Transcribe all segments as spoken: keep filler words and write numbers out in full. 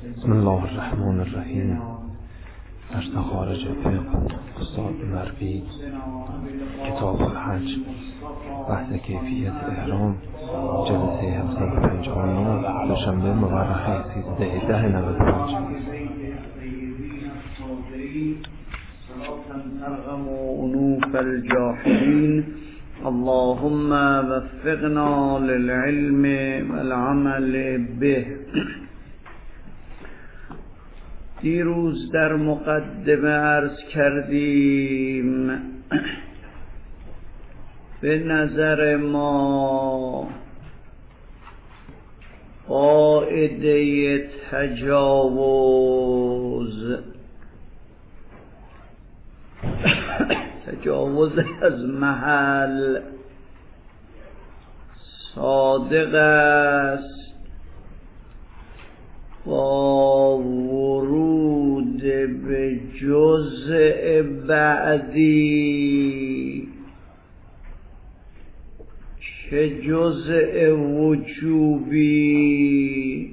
بسم الله الرحمن الرحیم. درس خارج فقه استاد مربی، کتاب الحج، بحث کیفیت احرام، جلسه هفتصد و پنجاه و نه، دوشنبه مورخ سیزده ده نود و پنج. ترغم انوف الجاحدین. اللهم وفقنا للعلم والعمل به. دیروز در مقدمه عرض کردیم به نظر ما قاعده تجاوز تجاوز از محل صادق است با ورود به جزء بعدی، چه جزء وجوبی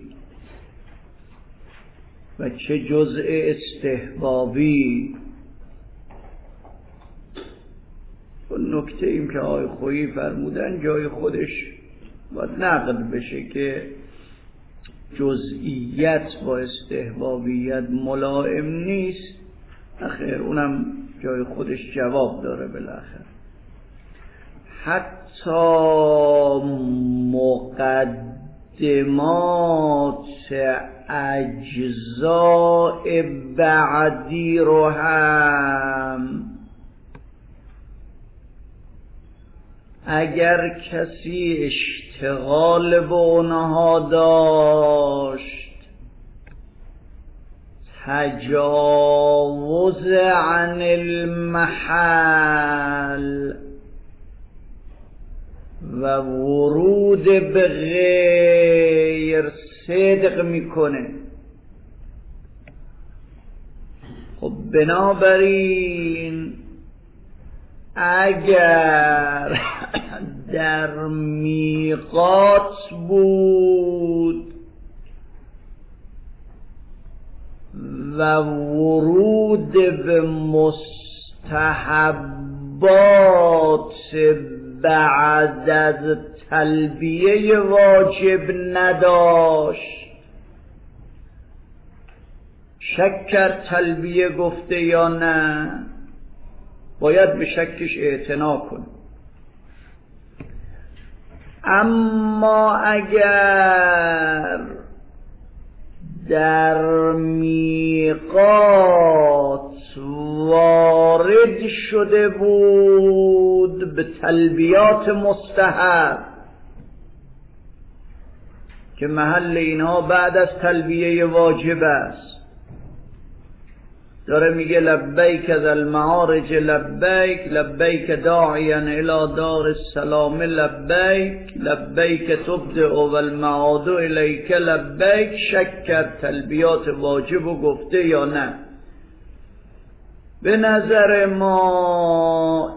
و چه جزء استحبابی. نکته ایم که آقای خویی فرمودن جای خودش باید نقد بشه که جزئیت با استحبابیت ملائم نیست. اخیر اونم جای خودش جواب داره بالاخره. حتی مقدمات اجزاء بعدی رو هم اگر کسی اشتغال به اونها داشت، تجاوز عن المحل و ورود به غیر صدق میکنه. خب بنابراین اگر در میقات بود و ورود به مستحبات بعد از تلبیه واجب نداشت، شک کرد تلبیه گفته یا نه، باید به شکش اعتنا کن. اما اگر در میقات وارد شده بود به تلبیات مستحب که محل اینها بعد از تلبیه واجب است، داره میگه لبیک ذا المعارج لبیک، لبیک داعیا الی دار السلام لبیک، لبیک تبدع و المعاد الیک لبیک. شک کرد تلبیات واجب و گفته یا نه. به نظر ما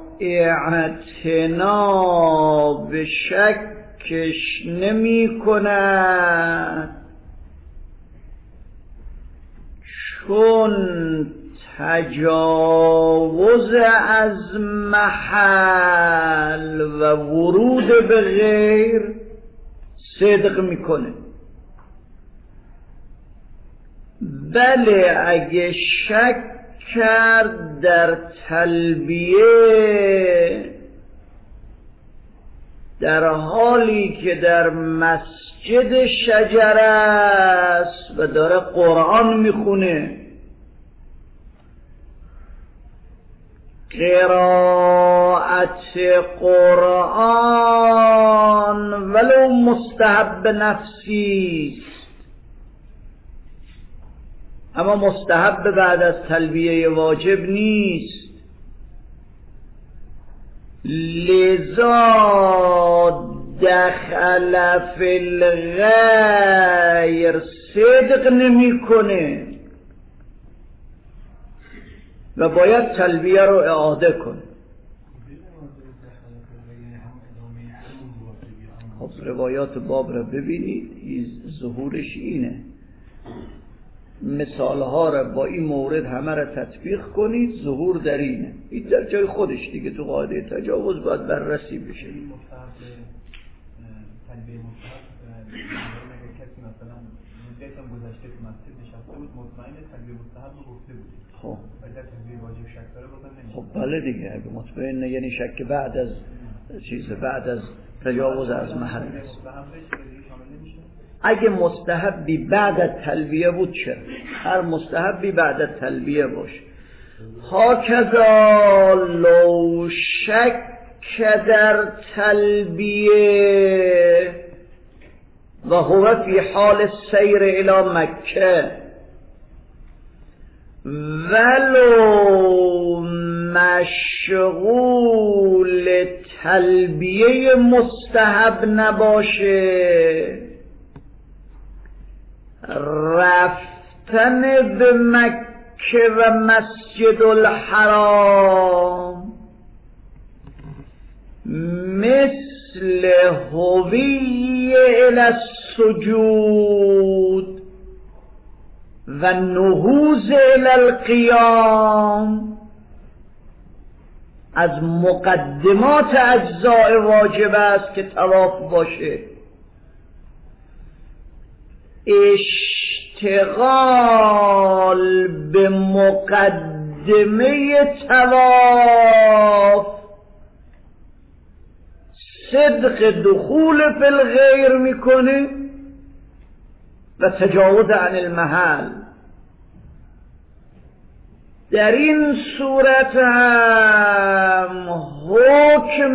اعتنا به شکش نمی کند، چون تجاوز از محل و ورود به غیر صدق میکنه. بله اگه شک کرد در تلبیه در حالی که در مسجد شجر است و داره قرآن میخونه، قرائت قرآن ولو مستحب نفسی است، اما مستحب بعد از تلبیه واجب نیست، لذا دخل فی الغیر صدق نمی کنه و باید تلبیه رو اعاده کنه. خب روایات باب را ببینید، ظهورش اینه. مثالها را با این مورد همه را تطبیق کنید، ظهور در اینه. این در جای خودش دیگه تو قاعده تجاوز باید بررسی بشه. این مستحب تلبیه مستحب اگر کسی مثلا مدت هم گذشته تو مسجد نشسته بود مطمئن تلبیه مستحب رو گفته بود، خب اگر تلبیه واجب شک داره بازم نمیشه. خب بله دیگه، اگه مطمئن یعنی شک بعد از چیز بعد از تجاوز از محل است. اگه مستحبی بعد از تلبیه بود چه؟ هر مستحبی بعد از تلبیه باشه. هاکذا لو شک در تلبیه و هو فی حال سیر الی مکه ولو مشغول تلبیه مستحب نباشه، رفتن به مکه و مسجد الحرام مثل هوی الی السجود و نهوض الی القیام از مقدمات اجزاء واجب است که طواف باشه. اشتغال به مقدمه طواف صدق دخول فی الغیر میکنه و تجاوز عن المحل. در این صورت هم حکم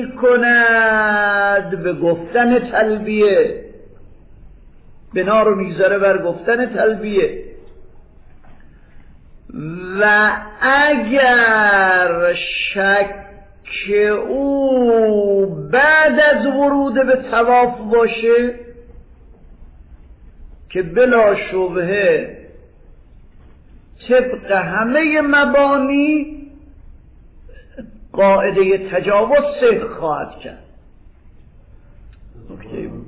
میکند به گفتن تلبیه، بنا رو میگذاره بر گفتن تلبیه. و اگر شک او بعد از ورود به طواف باشه که بلا شبهه طبق همه مبانی قاعده تجاوز صدق خواهد کرد. نکته بود.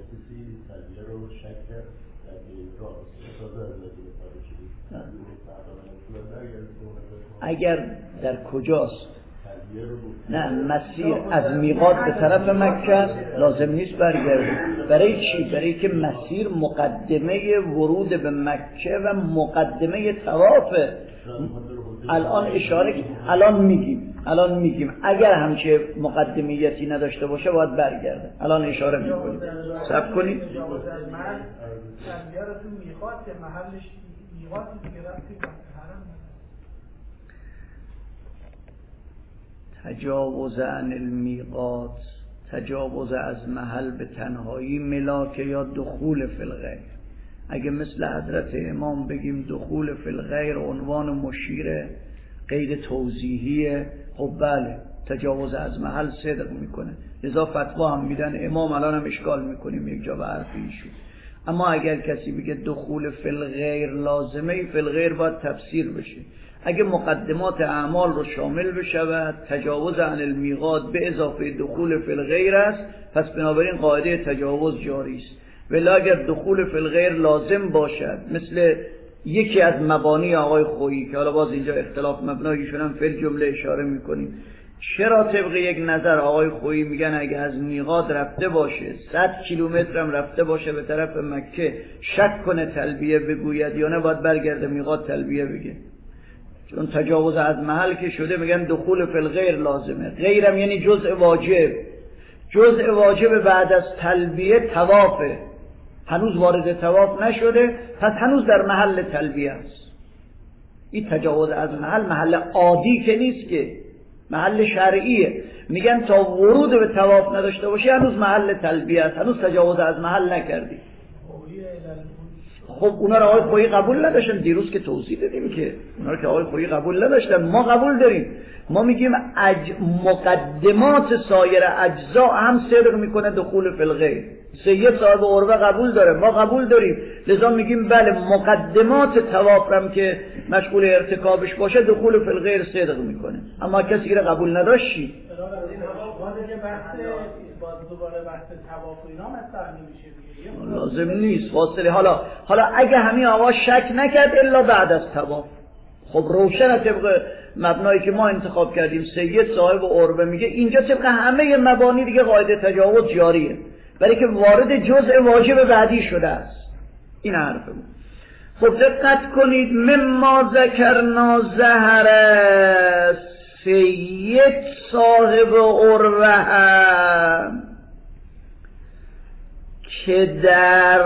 اگر در کجاست؟ نه مسیر از میقات به طرف مکه لازم نیست برگرده. برای چی؟ برای که مسیر مقدمه ورود به مکه و مقدمه طوافه. الان اشاره الان میگیم الان میگیم اگر همچه مقدمیتی نداشته باشه باید برگرده. الان اشاره میکنیم. صبر کنید. تجاوز عن المیقات، تجاوز از محل به تنهایی ملاکه یا دخول فی الغیر. اگه مثل حضرت امام بگیم دخول فی الغیر عنوان مشیره غیر توضیحیه، خب بله تجاوز از محل صدق میکنه. لذا فتوا هم میدن. امام الان هم اشکال میکنیم یک جا به حرف ایشون. اما اگر کسی بگه دخول فی الغیر لازمه، فی الغیر باید تفسیر بشه. اگه مقدمات اعمال رو شامل بشود تجاوز عن المیقات به اضافه دخول فی الغیر است، پس بنابراین قاعده تجاوز جاری است. ولی اگر دخول فی الغیر لازم باشد، مثل یکی از مبانی آقای خویی که حالا باز اینجا اختلاف مبنایشون هم فی الجمله اشاره میکنیم، چرا طبق یک نظر آقای خویی میگن اگه از میقات رفته باشه صد کیلومتر هم رفته باشه به طرف مکه شک کنه تلبیه بگوید یا نه باید برگرده میقات تلبیه بگه، چون تجاوز از محل که شده میگن دخول فی الغیر لازمه. غیرم یعنی جزء واجب. جزء واجب بعد از تلبیه طوافه، هنوز وارد طواف نشده، پس هنوز در محل تلبیه است. این تجاوز از محل محل عادی که نیست، که محل شرعیه. میگن تا ورود به طواف نداشته باشی هنوز محل تلبیه است، هنوز تجاوز از محل نکردی. خب اونا رو آقای خویی قبول نداشتن. دیروز که توضیح دادیم که اونا رو که آقای خویی قبول نداشتن، ما قبول داریم. ما میگیم اج... مقدمات سایر اجزا هم صدق میکنه دخول فی الغیر. سید صاحب عروه قبول داره، ما قبول داریم. لذا میگیم بله مقدمات طواف هم که مشغول ارتکابش باشه دخول فی الغیر صدق میکنه. اما کسی که قبول نداشت چی؟ باز دوباره بحث طواف و اینا مطرح نمیشه دیگه. لازم نیست فاصله. حالا حالا اگه همین آقا شک نکرد الا بعد از طواف، خب روشن طبق مبنایی که ما انتخاب کردیم سید صاحب عربه میگه اینجا طبق همه مبانی دیگه قاعده تجاوز جاریه، برای که وارد جزء واجب بعدی شده است. این حرف بود. خب دقت کنید مما ذکرنا ظهر سید صاحب عروه که در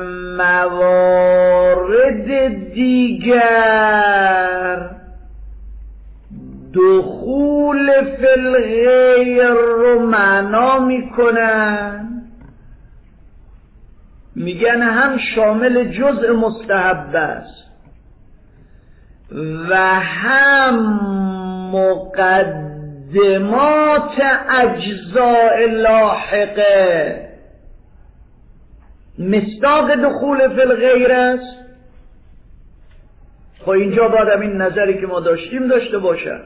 موارد دیگر دخول فی الغیر رو معنا میکنن، میگن هم شامل جزء مستحب است و هم مقدمات اجزاء لاحقه مصداق دخول فی الغیر است. خب اینجا باید این نظری که ما داشتیم داشته باشد.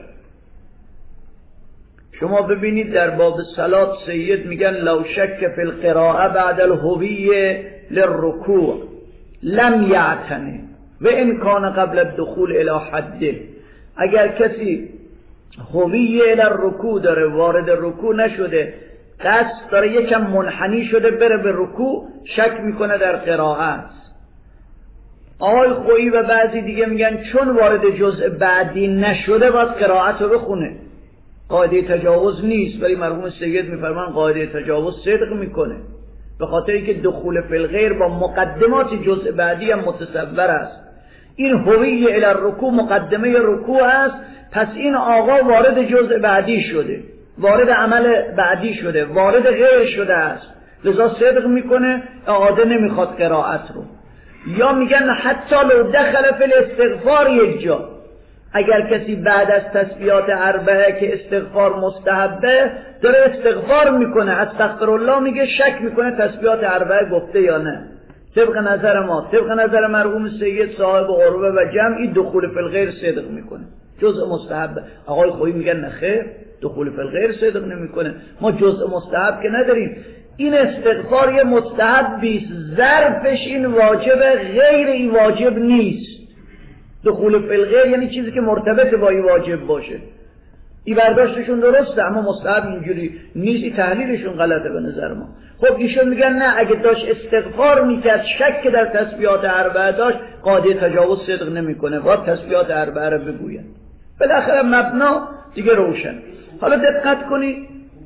شما ببینید در باب صلات سید میگن لو شک فی القراءه بعد الهویه للرکوع لم یعتنه و ان کان قبل الدخول الی حده. اگر کسی هویه الی الرکوع داره، وارد رکوع نشده، قصد داره یکم منحنی شده بره به رکوع، شک میکنه در قراءت. آقای خویی و بعضی دیگه میگن چون وارد جزء بعدی نشده باید قراءت رو بخونه، قاعده تجاوز نیست. ولی مرحوم سید میفرمان قاعده تجاوز صدق میکنه، به خاطر اینکه دخول فی الغیر با مقدمات جزء بعدی هم متصور است. این هویه الی الرکوع مقدمه رکوع است، پس این آقا وارد جزء بعدی شده، وارد عمل بعدی شده، وارد غیر شده است، لذا صدق میکنه، اعاده نمیخواد قرائت رو. یا میگن حتی لو دخل فی الاستغفار یک جا، اگر کسی بعد از تسبیحات اربعه که استغفار مستحبه داره استغفار میکنه، استغفر الله میگه، شک میکنه تسبیحات اربعه گفته یا نه. طبق نظر ما، طبق نظر مرحوم سید صاحب عروه و جمعی دخول فی الغیر صدق میکنه، جزء مستحب. آقای خویی میگن نه خیر، دخول فی الغیر صدق نمیکنه، ما جزء مستحب که نداریم. این استغفار یه مستحبی، ظرفش این واجب، غیر این واجب نیست. دخول فی الغیر یعنی چیزی که مرتبط با این واجب باشه. این برداشتشون درسته، اما مستحب اینجوری نیست. این تحلیلشون غلطه به نظر ما. خب ایشون میگن نه، اگه داشت استغفار میکرد، شک در تسبیحات اربعه داشت، قاعده تجاوز صدق نمیکنه، باید تسبیحات اربعه رو بگوید. بالاخره مبنا دیگه روشن. حالا دقت کنید،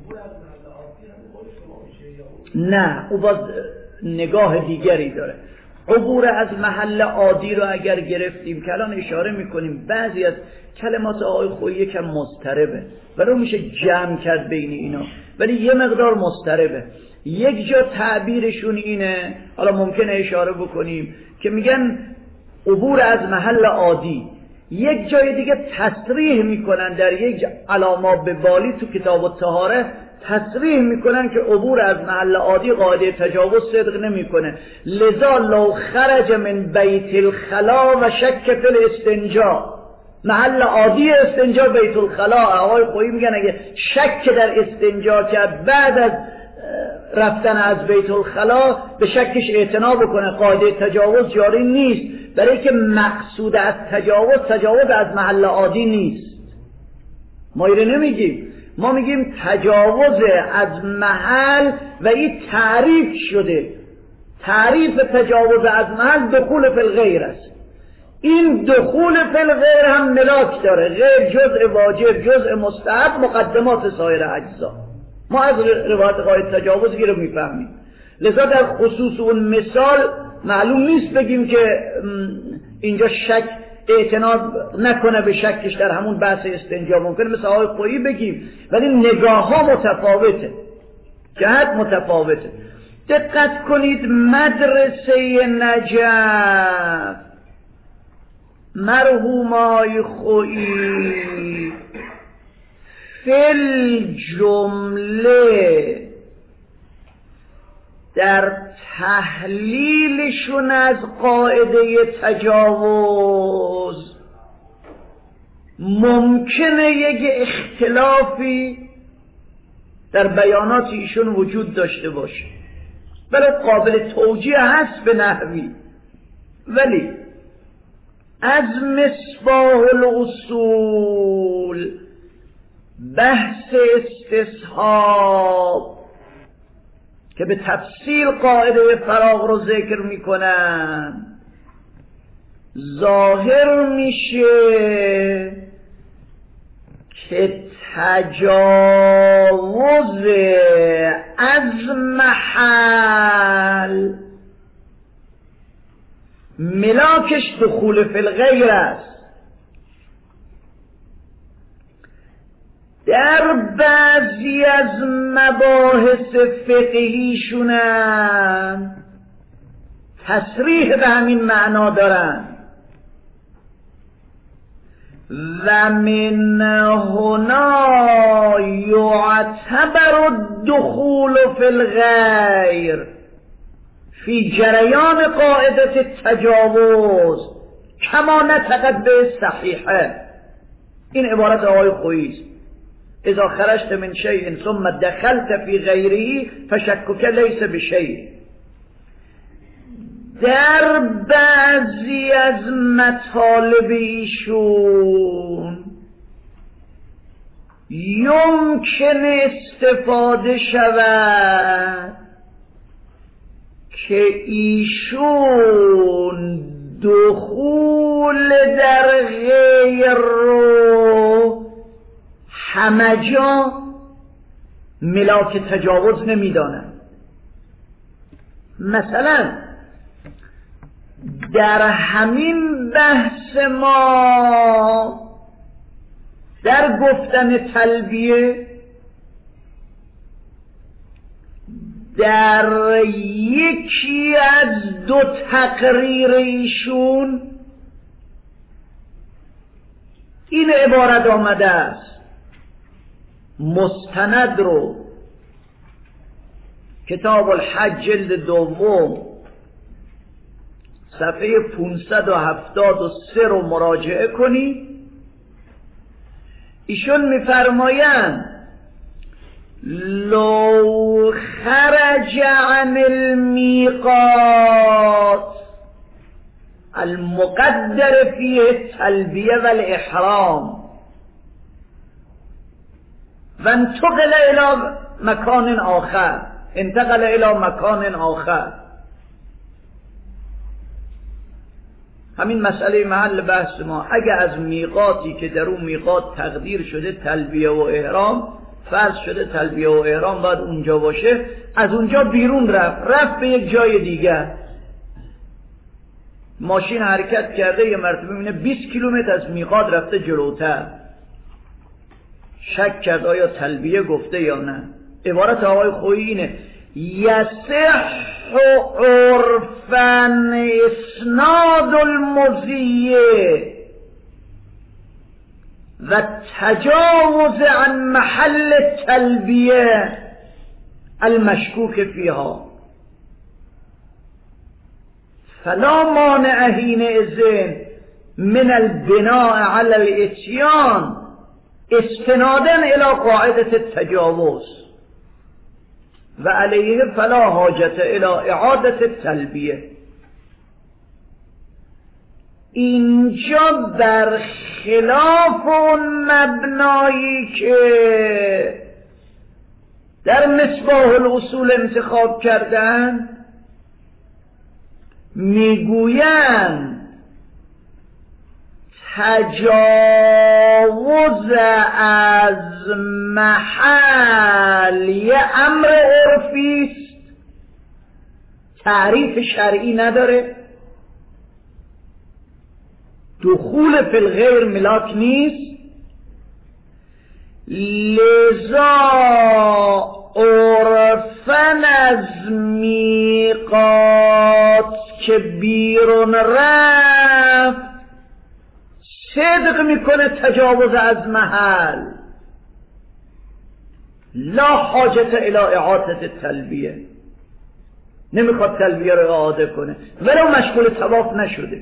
نه او باز نگاه دیگری داره. عبور از محل عادی رو اگر گرفتیم که الان اشاره میکنیم بعضی از کلمات آقای خویی یکم مضطربه و رو میشه جمع کرد بین اینا، ولی یه مقدار مضطربه. یک جا تعبیرشون اینه، حالا ممکنه اشاره بکنیم که میگن عبور از محل عادی، یک جای دیگه تصریح میکنن در یک علامات به بالی تو کتاب الطهاره تصریح میکنن که عبور از محل عادی قاعده تجاوز صدق نمیکنه. لذا لو خرج من بیت الخلا و شک فی الاستنجا، محل عادی استنجا بیت الخلا، آقای خویی میگن اگه شک در استنجا کرد بعد از رفتن از بیت الخلا به شکش اعتنا بکنه، قاعده تجاوز جاری نیست، برای که مقصود از تجاوز تجاوز از محل عادی نیست. ما اینو نمیگیم، ما میگیم تجاوز از محل و این تعریف شده. تعریف تجاوز از محل دخول فی الغیر است. این دخول فی الغیر هم ملاک داره، غیر جزء واجب، جزء مستحب، مقدمات سایر اجزا. ما از روایت قاعده تجاوز گیره میفهمیم. لذا در خصوص اون مثال معلوم نیست بگیم که اینجا شک اعتناد نکنه به شکش در همون بحث استنجا، ممکنه مثل آقای خویی بگیم، ولی نگاه ها متفاوته، جهت متفاوته. دقت کنید مدرسه نجف مرحوم آقای خویی فل جمله در تحلیلشون از قاعده تجاوز ممکنه یک اختلافی در بیانات ایشون وجود داشته باشه، ولی قابل توجیه هست به نحوی. ولی از مصباح الاصول بحث استصحاب که به تفصیل قاعده فراغ رو ذکر میکنن، ظاهر میشه که تجاوز از محل ملاکش دخول فی الغیر است. در بعضی از مباحث فقهیشونم تصریح به همین معنا دارن و من هنا یعتبر الدخول فی الغیر فی جریان قاعده التجاوز کما نطقت به صحیحه. این عبارت آقای خویی است. اذا خرجت من شیء ثم دخلت فی غیره فشکک لیس بشیء. در بعضی از مطالب ایشون یمکن استفاده شود که ایشون دخول در غیر رو همه جا ملاک تجاوز نمیدانند. مثلا در همین بحث ما در گفتن تلبیه در یکی از دو تقریر ایشون این عبارت آمده است، مستند رو کتاب الحج جلد دوم صفحه پانصد و هفتاد و سه رو مراجعه کنی. ایشون میفرمایند لو خرج عن المیقات المقدر فيه التلبیه والاحرام و انتقل الى مکان آخر انتقل الى مکان آخر. همین مسئله محل بحث ما، اگه از میقاتی که در اون میقات تقدیر شده تلبیه و احرام، فرض شده تلبیه و احرام باید اونجا باشه، از اونجا بیرون رفت رفت به یک جای دیگر، ماشین حرکت کرده، یه مرتبه میبینه بیست کیلومتر از میقات رفته جلوتر، شک کرد آیا تلبیه گفته یا نه. عبارت آقای خویی اینه یصح عرفا اسناد المضیه و تجاوز عن محل التلبیه المشکوک فیها فلا مانع حینئذ من البناء علی الاتیان استنادا الى قاعده التجاوز و علیه فلا حاجت الى اعاده التلبیه. اینجا بر خلاف اون مبنایی که در مصباح الاصول انتخاب کردن، میگویند تجاوز از محل یه امر عرفی است، تعریف شرعی نداره، دخول فی الغیر ملاک نیست، لذا عرفن از میقات که بیرون رفت صدق میکنه تجاوز از محل، لا حاجت الى اعاده تلبیه، نمیخواد تلبیه رو اعاده کنه ولو مشغول طواف نشده،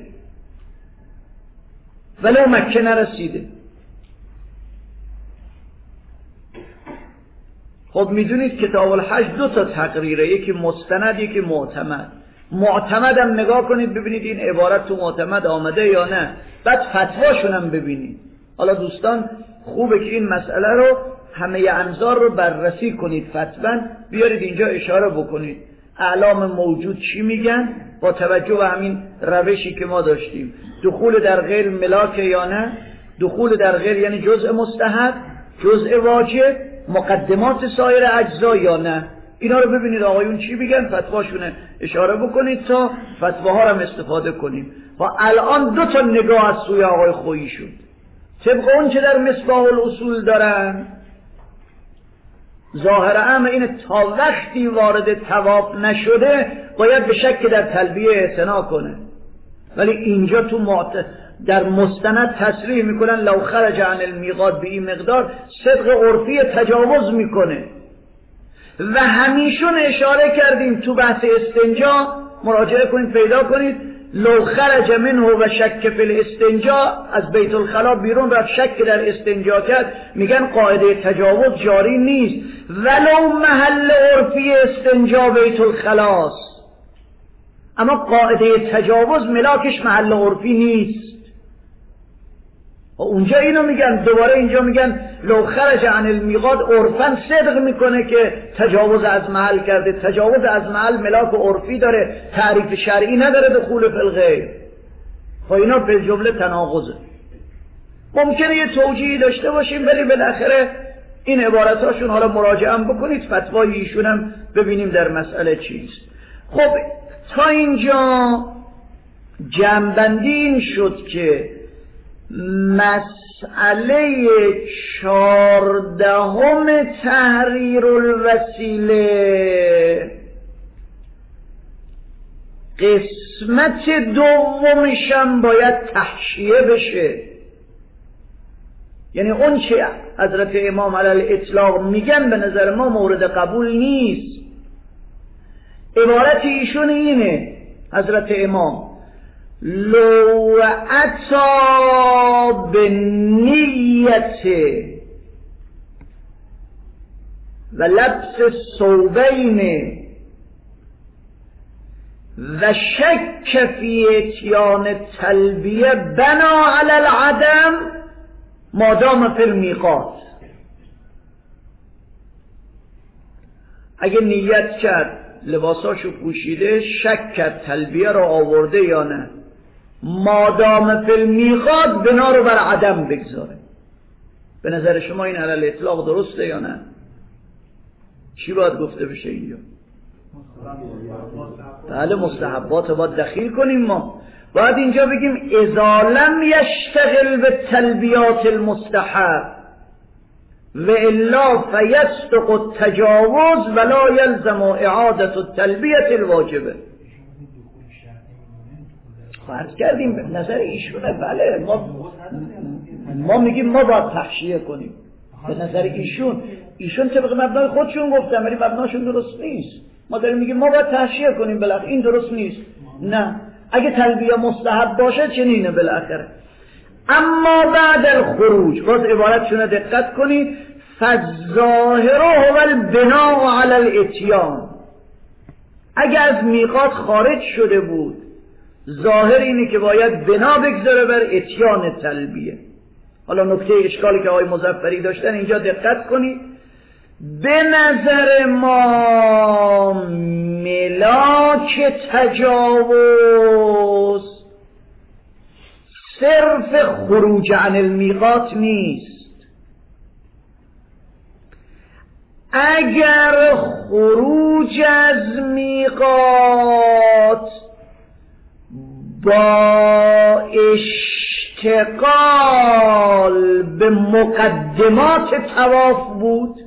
ولو مکه نرسیده. خب میدونید کتاب الحج دو تا تقریره، یکی مستند یکی معتمد. معتمد هم نگاه کنید ببینید این عبارت تو معتمد آمده یا نه، بعد فتواشون هم ببینید. حالا دوستان خوبه که این مسئله رو همه انظار رو بررسی کنید، فتوا بیارید اینجا اشاره بکنید اعلام موجود چی میگن با توجه به همین روشی که ما داشتیم. دخول در غیر ملاک یا نه، دخول در غیر یعنی جزء مستحب، جزء واجب، مقدمات سایر اجزا یا نه. اینا رو ببینید آقایون چی میگن، فتواشونه اشاره بکنید تا فتواها رو هم استفاده کنیم. و الان دو تا نگاه از سوی آقای خویی شد طبق اون که در مصباح الاصول دارن. ظاهر امر اینه تا وقتی وارد طواف نشده باید به شک در تلبیه اعتنا کنه، ولی اینجا تو معت... در مستند تصریح میکنن لو خرج عن المیقات به این مقدار، صدق عرفی تجاوز میکنه. و همیشون اشاره کردیم تو بحث استنجا، مراجعه کنید پیدا کنید، لو خرج منه و شک فی الاستنجا، از بیت الخلا بیرون رفت شک در استنجا کرد، میگن قاعده تجاوز جاری نیست ولو محل عرفی استنجا بیت الخلاست، اما قاعده تجاوز ملاکش محل عرفی نیست. و اونجا اینو میگن، دوباره اینجا میگن لو خرج عن المیقات، عرفاً صدق میکنه که تجاوز از محل کرده. تجاوز از محل ملاک و عرفی داره، تعریف شرعی نداره دخول فی الغیر. خب اینا به جمله تناقضه. ممکنه یه توجیهی داشته باشیم ولی بالاخره این عبارتاشون حالا مراجعه بکنید، فتوای ایشون هم ببینیم در مسئله چیست. خب تا اینجا جمع‌بندی این شد که مسئله چهاردهم تحریر الوسیله قسمت دومشم باید تحشیه بشه. یعنی اون چه حضرت امام علی الاطلاق میگن به نظر ما مورد قبول نیست. عبارت ایشون اینه حضرت امام لو اتا بالنیت و لبس ثوبین و شک فی اتیان تلبیه بنا علی العدم مادام فی المیقات. اگه نیت کرد لباساشو پوشیده، شک کرد تلبیه رو آورده یا نه، مادام فی المیقات بنا رو بر عدم بگذاره. به نظر شما این علی الاطلاق درسته یا نه؟ چی باید گفته بشه اینجا؟ بله مستحبات باید دخیل کنیم. ما باید اینجا بگیم اذا لم یشتغل به تلبیات المستحب و الا فیصدق التجاوز ولا یلزم اعاده التلبیه الواجبه. فرض کردیم به نظر ایشونه، بله ما ما میگیم ما باید تحشیه کنیم به نظر ایشون. ایشون طبق مبنای خودشون گفتن ولی مبناشون درست نیست. ما داریم میگیم ما باید تحشیه کنیم، بالاخره این درست نیست. نه، اگه تلبیه مستحب باشه چنینه بالاخره. اما بعد الخروج، باز عبارتشون دقت کنید، فالظاهر هو البناء علی الاتیان. اگه از میقات خارج شده بود، ظاهر اینه که باید بنا بگذاره بر اتیان تلبیه. حالا نکته اشکالی که آقای مظفری داشتن اینجا دقت کنید، به نظر ما ملاک تجاوز صرف خروج عن المیقات نیست. اگر خروج از میقات با اشتغال به مقدمات طواف بود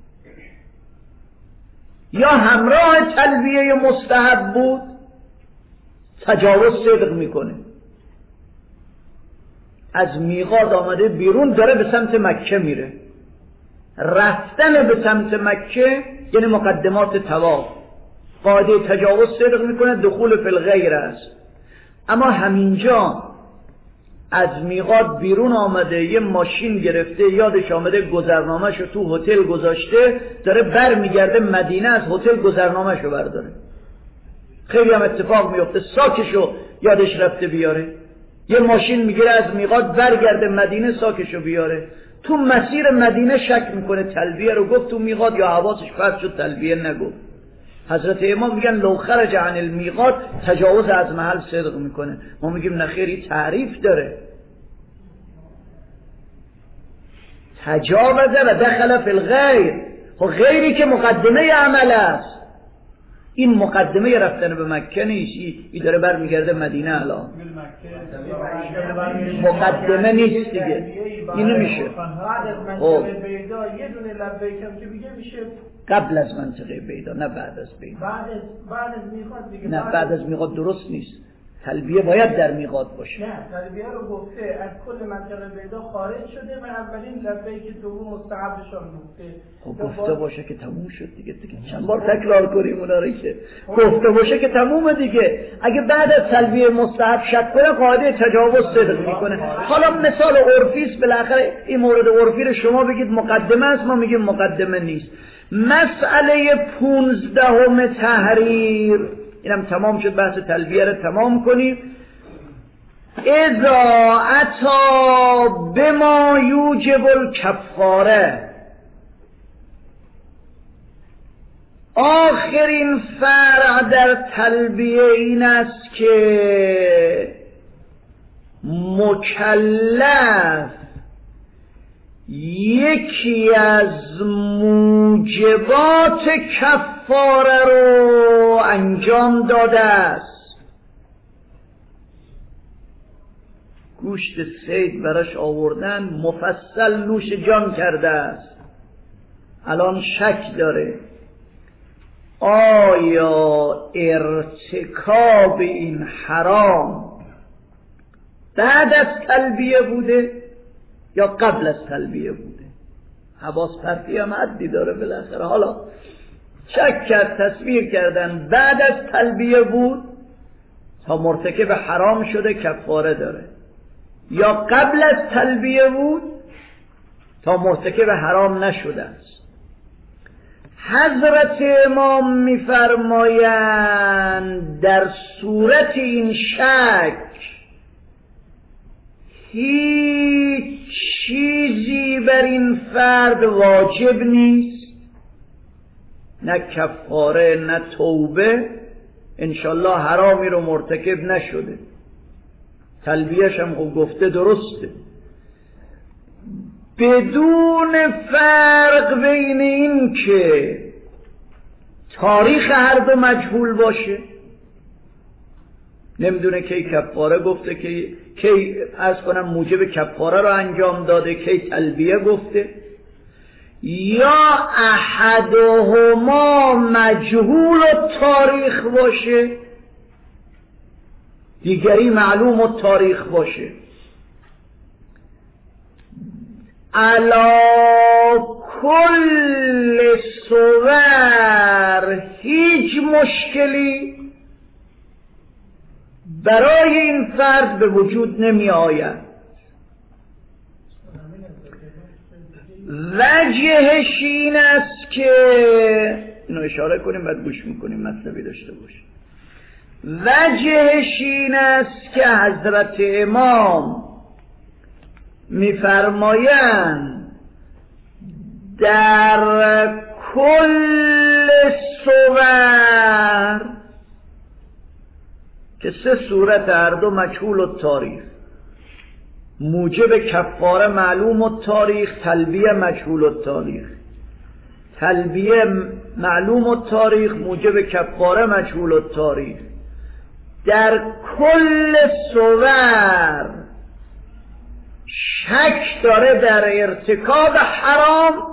یا همراه تلبیه مستحب بود، تجاوز صدق میکنه. از میقات آمده بیرون، داره به سمت مکه میره. رفتن به سمت مکه یعنی مقدمات طواف، قاعده تجاوز صدق میکنه، دخول فی الغیر است. اما همینجا از میقات بیرون آمده، یه ماشین گرفته، یادش آمده گذرنامه‌شو تو هتل گذاشته، داره بر میگرده مدینه، از هتل گذرنامه‌شو برداره. خیلی هم اتفاق میفته، ساکشو یادش رفته بیاره. یه ماشین میگیره از میقات برگرده مدینه، ساکشو بیاره. تو مسیر مدینه شک میکنه تلبیه رو گفت تو میقات یا حواسش پرت شد تلبیه نگفت. حضرت امام میگن لو خرج عن المیقات، تجاوز از محل صدق میکنه. ما میگیم نخیری تعریف داره، تجاوز و دخل فی الغیر. خب غیری که مقدمه عمل است، این مقدمه رفتن به مکه نیست. این داره بر میگرده مدینه الان، مقدمه نیست دیگه، این نمیشه. بعد از منطقه بیدا یه دونه لبیک هم که بگه میشه قبل از منطقه بیدا، نه بعد از بیدا. بعد از بعد از میقات دیگه. نه بعد از میقات درست نیست، تلبیه باید در میقات باشه. نه تلبیه رو گفته از کل منطقه بیدا خارج شده و اولین لبیک دوم مستحبشان گفته. خب گفته باشه که تموم شد دیگه. دیگه چند بار تکرار کنیم اونا رو که گفته باشه که تمومه دیگه. اگه بعد از تلبیه مستحب شک کنه قاعده تجاوز صدق میکنه. حالا مثال عرفی است، بالاخره این مورد عرفی رو شما بگید مقدمه است، ما میگیم مقدمه نیست. مسئله پونزدهم تحریر، اینم تمام شد، بحث تلبیه رو تمام کنیم. اذا اتا بما یوجب الکفاره، آخرین فرع در تلبیه این است که مکلف یکی از موجبات کفاره رو انجام داده است. گوشت صید براش آوردن، مفصل نوش جان کرده است، الان شک داره آیا ارتکاب این حرام بعد از تلبیه بوده یا قبل از تلبیه بوده. حواس پرتی هم حدی داره بالاخره. حالا شک کرد، تصویر کردن بعد از تلبیه بود تا مرتکب حرام شده کفاره داره، یا قبل از تلبیه بود تا مرتکب حرام نشده است. حضرت امام می‌فرمایند در صورت این شک هیچ چیزی بر این فرد واجب نیست، نه کفاره نه توبه، انشالله حرامی رو مرتکب نشده، تلبیه‌ش هم خب گفته درسته، بدون فرق بین این که تاریخ هر دو مجهول باشه، نمیدونه کی کفاره گفته، کی کی از کنم موجب کفاره رو انجام داده، کی تلبیه گفته، یا احدهما مجهول التاریخ باشه، دیگری معلوم التاریخ باشه. علا کل صور هیچ مشکلی برای این فرد به وجود نمی آید. وجهش این است که اینو اشاره کنیم بعد گوش میکنیم مطلبی داشته باشیم. وجهش این است که حضرت امام میفرمایند در کل صور که سه صورت هر دو مجهول التاریخ، موجب کفاره معلوم التاریخ، تلبیه مجهول التاریخ، تلبیه معلوم التاریخ، موجب کفاره مجهول التاریخ، در کل صور شک داره در ارتکاب حرام،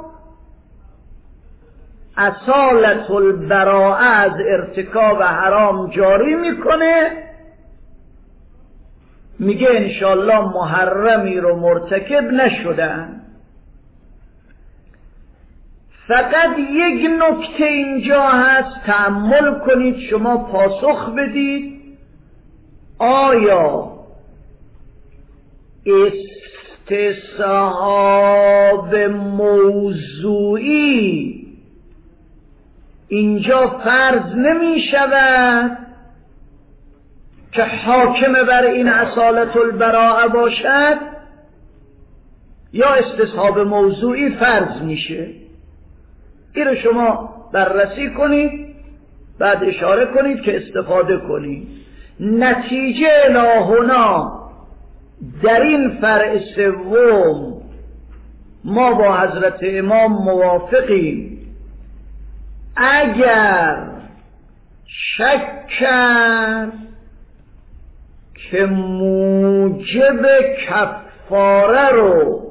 اصالت البراءه از ارتکاب حرام جاری میکنه، میگه انشالله محرمی رو مرتکب نشدن. فقط یک نکته اینجا هست، تأمل کنید شما پاسخ بدید، آیا استصحاب موضوعی اینجا فرض نمی شود که حاکم بر این اصالت البراءه باشد، یا استصحاب موضوعی فرض میشه. این رو شما بررسی کنید، بعد اشاره کنید که استفاده کنید. نتیجه الهنا در این فرع سوم ما با حضرت امام موافقیم. اگر شک کرد که موجب کفاره رو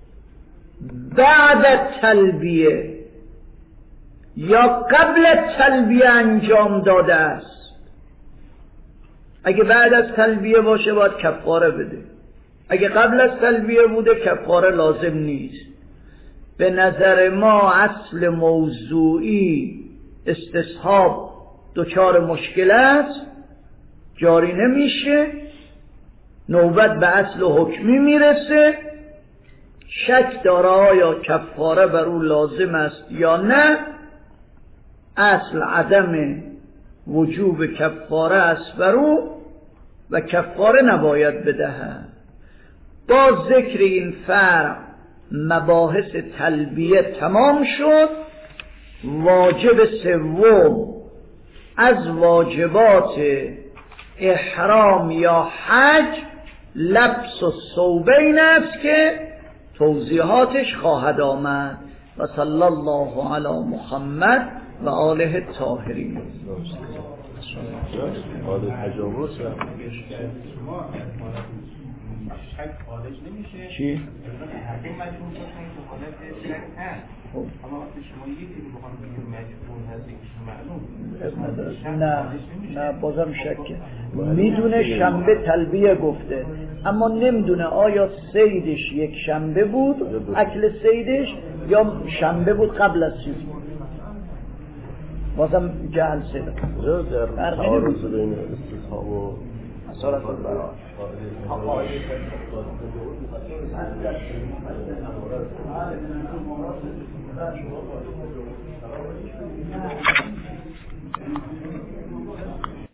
بعد تلبیه یا قبل تلبیه انجام داده است، اگه بعد از تلبیه باشه باید کفاره بده، اگه قبل از تلبیه بوده کفاره لازم نیست. به نظر ما اصل موضوعی استصحاب دچار مشکل است، جاری نمیشه، نوبت به اصل حکمی میرسه، شک داره آیا کفاره بر او لازم است یا نه. اصل عدم وجوب کفاره است بر او و کفاره نباید بدهد. با ذکر این فرع مباحث تلبیه تمام شد. واجب سوم از واجبات احرام یا حج لبس الثوبین است که توضیحاتش خواهد آمد. و صلی الله علی محمد و آله الطاهرین. حال تجاوز شک خارج نمیشه. چی؟ این مجموع باشن که حالت شک هست. اما وقتی شما یکی رو بخوام بگیم مجموع هست یکیش معلوم نه نه بازم شکه. میدونه شنبه تلبیه گفته، اما نمیدونه آیا سیدش یک شنبه بود اکل سیدش یا شنبه بود قبل از چیز. بازم جهل سیده در تعارض بین استصحاب و اصالت البراءه. Thank you.